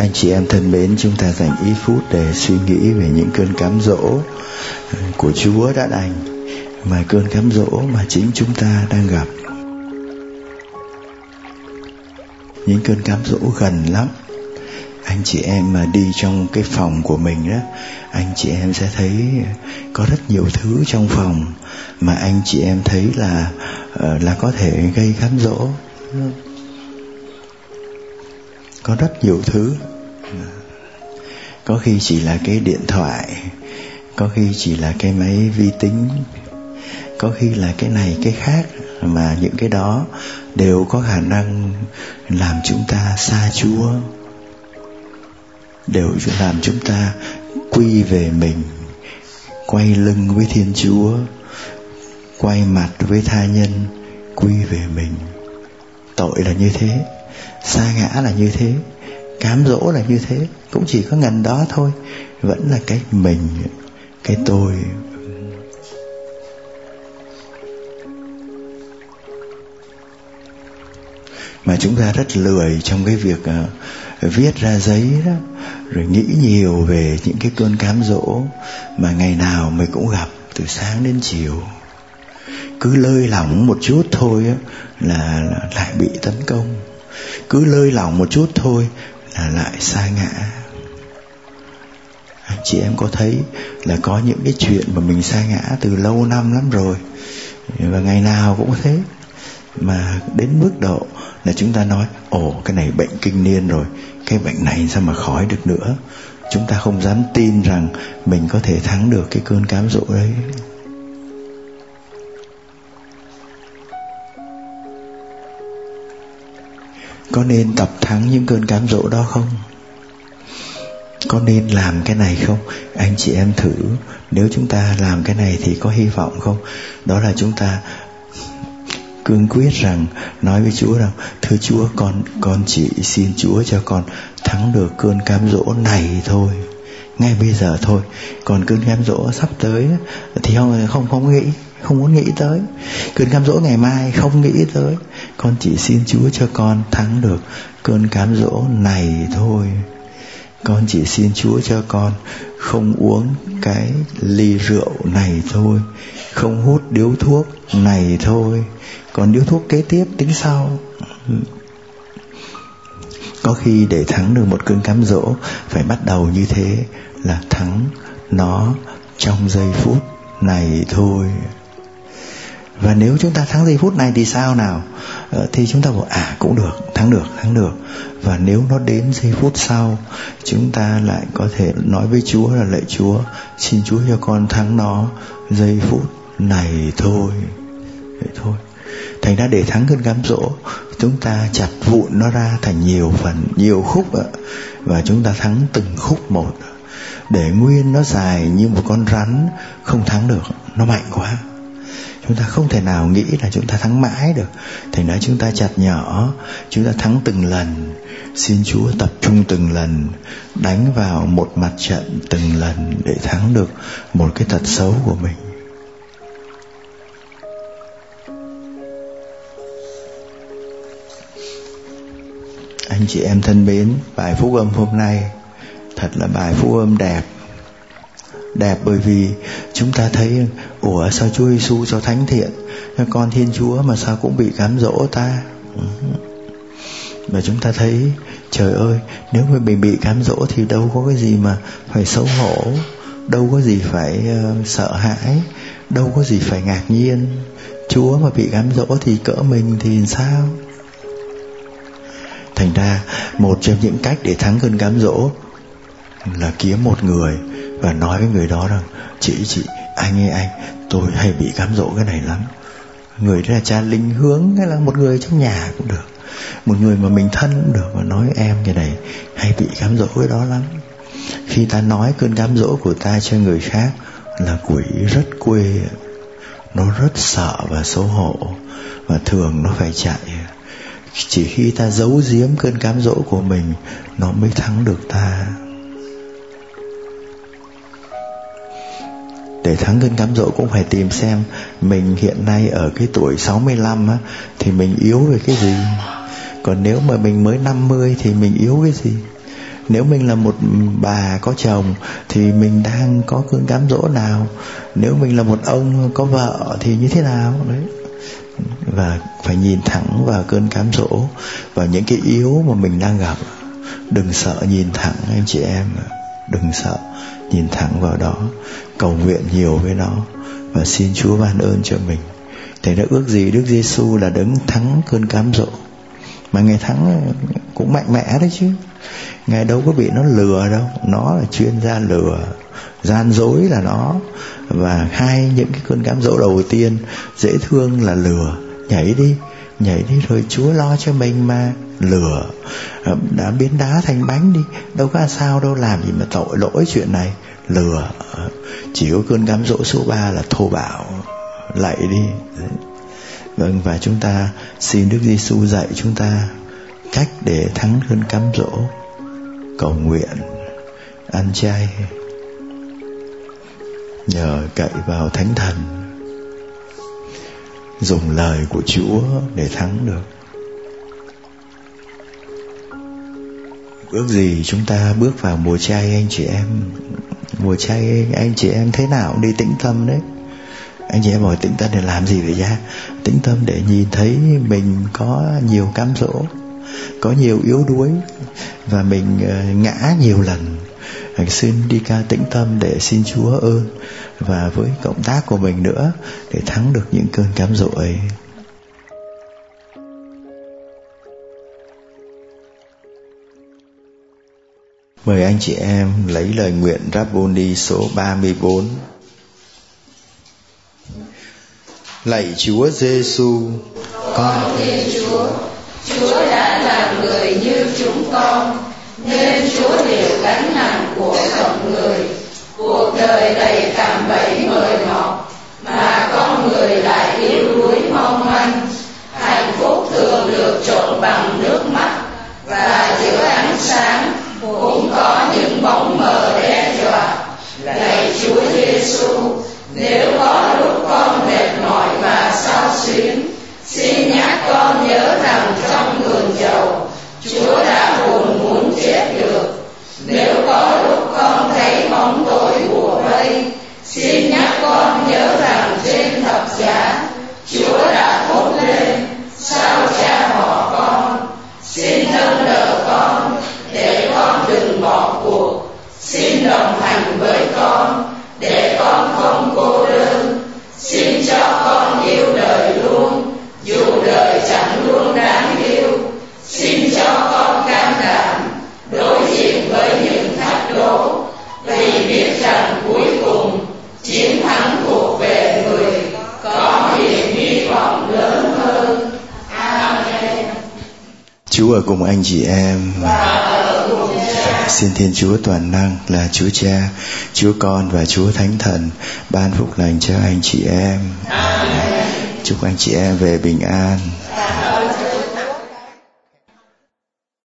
Anh chị em thân mến, chúng ta dành ít phút để suy nghĩ về những cơn cám dỗ của Chúa đã đành, mà cơn cám dỗ mà chính chúng ta đang gặp. Những cơn cám dỗ gần lắm. Anh chị em mà đi trong cái phòng của mình đó, anh chị em sẽ thấy có rất nhiều thứ trong phòng mà anh chị em thấy là có thể gây cám dỗ. Có rất nhiều thứ. Có khi chỉ là cái điện thoại, có khi chỉ là cái máy vi tính, có khi là cái này cái khác, mà những cái đó đều có khả năng làm chúng ta xa Chúa, đều làm chúng ta quy về mình, quay lưng với Thiên Chúa, quay mặt với tha nhân, quy về mình. Tội là như thế, sa ngã là như thế, cám dỗ là như thế, cũng chỉ có ngần đó thôi, vẫn là cái mình, cái tôi. Mà chúng ta rất lười trong cái việc viết ra giấy đó, rồi nghĩ nhiều về những cái cơn cám dỗ mà ngày nào mình cũng gặp từ sáng đến chiều. Cứ lơi lỏng một chút thôi là lại bị tấn công, cứ lơi lỏng một chút thôi là lại sa ngã. Anh chị em có thấy là có những cái chuyện mà mình sa ngã từ lâu năm lắm rồi, và ngày nào cũng thế, mà đến mức độ là chúng ta nói ồ, cái này bệnh kinh niên rồi, cái bệnh này sao mà khỏi được nữa. Chúng ta không dám tin rằng mình có thể thắng được cái cơn cám dỗ đấy. Có nên tập thắng những cơn cám dỗ đó không? Có nên làm cái này không? Anh chị em thử, nếu chúng ta làm cái này thì có hy vọng không? Đó là chúng ta cương quyết rằng, nói với Chúa rằng, thưa Chúa, con chỉ xin Chúa cho con thắng được cơn cám dỗ này thôi, ngay bây giờ thôi. Còn cơn cám dỗ sắp tới thì không nghĩ, không muốn nghĩ tới. Cơn cám dỗ ngày mai không nghĩ tới. Con chỉ xin Chúa cho con thắng được cơn cám dỗ này thôi. Con chỉ xin Chúa cho con không uống cái ly rượu này thôi, không hút điếu thuốc này thôi, còn điếu thuốc kế tiếp tính sau. Có khi để thắng được một cơn cám dỗ phải bắt đầu như thế, là thắng nó trong giây phút này thôi. Và nếu chúng ta thắng giây phút này thì sao nào? Thì chúng ta bảo cũng được, thắng được. Và nếu nó đến giây phút sau, chúng ta lại có thể nói với Chúa là lạy Chúa, xin Chúa cho con thắng nó giây phút này thôi. Vậy thôi. Thành ra để thắng cơn cám dỗ, chúng ta chặt vụn nó ra thành nhiều phần, nhiều khúc, và chúng ta thắng từng khúc một. Để nguyên nó dài như một con rắn không thắng được, nó mạnh quá. Chúng ta không thể nào nghĩ là chúng ta thắng mãi được. Thành ra chúng ta chặt nhỏ, chúng ta thắng từng lần. Xin Chúa tập trung từng lần, đánh vào một mặt trận từng lần để thắng được một cái tật xấu của mình. Anh chị em thân mến, bài phúc âm hôm nay thật là bài phúc âm đẹp. Đẹp bởi vì chúng ta thấy sao Chúa Giêsu cho thánh thiện, con Thiên Chúa mà sao cũng bị cám dỗ ta. Và chúng ta thấy trời ơi, nếu mà mình bị cám dỗ thì đâu có cái gì mà phải xấu hổ, đâu có gì phải sợ hãi, đâu có gì phải ngạc nhiên. Chúa mà bị cám dỗ thì cỡ mình thì sao? Thành ra một trong những cách để thắng cơn cám dỗ là kiếm một người và nói với người đó rằng, chị, anh ơi, tôi hay bị cám dỗ cái này lắm. Người đó là cha linh hướng, hay là một người trong nhà cũng được, một người mà mình thân cũng được, và nói em cái này hay bị cám dỗ cái đó lắm. Khi ta nói cơn cám dỗ của ta cho người khác là quỷ rất quê, nó rất sợ và xấu hổ, và thường nó phải chạy. Chỉ khi ta giấu giếm cơn cám dỗ của mình, nó mới thắng được ta. Để thắng cơn cám dỗ cũng phải tìm xem mình hiện nay ở cái tuổi 65 á, thì mình yếu về cái gì. Còn nếu mà mình mới 50 thì mình yếu cái gì. Nếu mình là một bà có chồng thì mình đang có cơn cám dỗ nào? Nếu mình là một ông có vợ thì như thế nào? Đấy. Và phải nhìn thẳng vào cơn cám dỗ, vào những cái yếu mà mình đang gặp. Đừng sợ nhìn thẳng anh chị em, đừng sợ, nhìn thẳng vào đó, cầu nguyện nhiều với nó và xin Chúa ban ơn cho mình. Thế đã ước gì Đức Giêsu là đấng thắng cơn cám dỗ, mà Ngài thắng cũng mạnh mẽ đấy chứ. Ngài đâu có bị nó lừa đâu, nó là chuyên gia lừa, gian dối là nó. Và hai những cái cơn cám dỗ đầu tiên dễ thương là lừa, nhảy đi rồi Chúa lo cho mình mà. Lừa, đã biến đá thành bánh đi, đâu có sao đâu, làm gì mà tội lỗi chuyện này. Lừa. Chỉ có cơn cám dỗ số 3 là thô bạo, lạy đi. Vâng, và chúng ta xin Đức Giêsu dạy chúng ta cách để thắng cơn cám dỗ: cầu nguyện, ăn chay, nhờ cậy vào Thánh Thần, dùng lời của Chúa để thắng được. Ước gì chúng ta bước vào mùa chay anh chị em. Mùa chay anh chị em thế nào cũng đi tĩnh tâm đấy. Anh chị em hỏi tĩnh tâm để làm gì vậy cha? Tĩnh tâm để nhìn thấy mình có nhiều cám dỗ, có nhiều yếu đuối, và mình ngã nhiều lần. Xin đi ca tĩnh tâm để xin Chúa ơn, và với cộng tác của mình nữa để thắng được những cơn cám dỗ ấy. Mời anh chị em lấy lời nguyện Rabboni số 34. Lạy Chúa Giêsu, con Thiên Chúa, Chúa đã làm người như chúng con, nên Chúa hiểu gánh nặng của phận người. Cuộc đời đầy cạm bẫy mời mọc, mà con người lại yếu đuối mong manh. Hạnh phúc thường được trộn bằng nước mắt, và giữa ánh sáng cũng có những bóng mờ đe dọa. Lạy Chúa Giêsu, nếu có lúc con mệt mỏi và xao xuyến, xin nhắc con nhớ rằng trong vườn dầu, Chúa đã buồn muốn chết được. Nếu có lúc con thấy bóng tối bủa vây, xin nhắc con nhớ rằng trên thập giá, Chúa đã thốt lên: sao cha bỏ con? Xin nâng đỡ con để con đừng bỏ cuộc. Xin đồng hành với con để con không cô đơn. Xin cho con yêu đời luôn, dù đời chẳng luôn đáng yêu. Xin cho con can đảm đối diện với những thách đố, vì biết rằng cuối cùng chiến thắng thuộc về người có niềm hy vọng lớn hơn. Amen. Chúa ở cùng anh chị em. Xin Thiên Chúa toàn năng là Chúa Cha, Chúa Con và Chúa Thánh Thần ban phúc lành cho anh chị em. Chúc anh chị em về bình an.